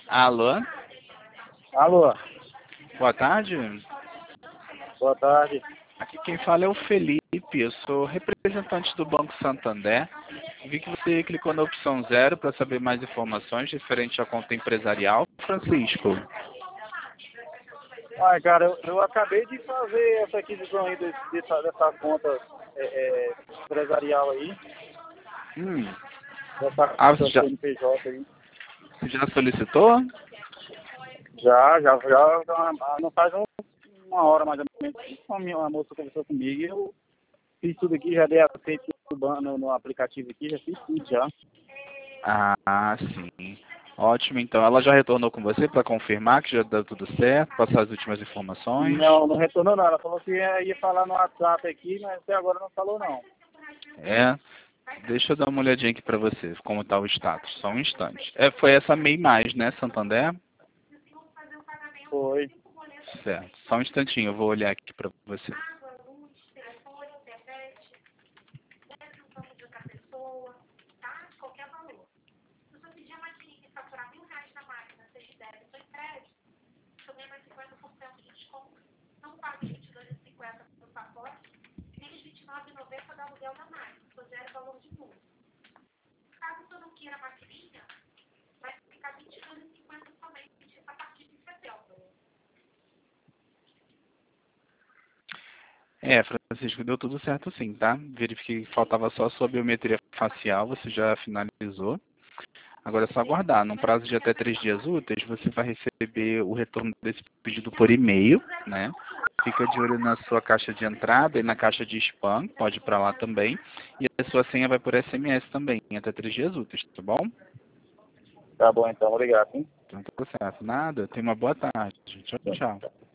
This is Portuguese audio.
Alô? Alô, Boa tarde. boa tarde. Aqui quem fala é o Felipe, eu sou representante do Banco Santander. Vi que você clicou na opção 0 para saber mais informações referente à conta empresarial. Francisco. Ai, cara, eu acabei de fazer essa aquisição aí dessa conta empresarial aí, Hum. dessa Ah, conta CNPJ aí. você já solicitou? Já, não faz uma hora mais ou menos. Uma moça conversou comigo e eu fiz tudo aqui, já dei aceito no aplicativo aqui, já fiz tudo já. Ah, sim. Ótimo, então. Ela já retornou com você para confirmar que já deu tudo certo, passar as últimas informações? Não retornou não, ela falou que ia falar no WhatsApp aqui, mas até agora não falou não. É. Deixa eu dar uma olhadinha aqui para você, como está o status. Só um instante. Foi essa MEI Mais, né, Santander? Foi. Certo. Só um instantinho, eu vou olhar aqui para você. Francisco, deu tudo certo sim, tá? Verifiquei que faltava só a sua biometria facial, você já finalizou. Agora é só aguardar. Num prazo de até 3 dias úteis, você vai receber o retorno desse pedido por e-mail, né? Fica de olho na sua caixa de entrada e na caixa de spam, pode ir para lá também. E a sua senha vai por SMS também, em até 3 dias úteis, tá bom? Tá bom então, obrigado, hein? Então tá certo. Nada, tenha uma boa tarde. Tchau, tchau.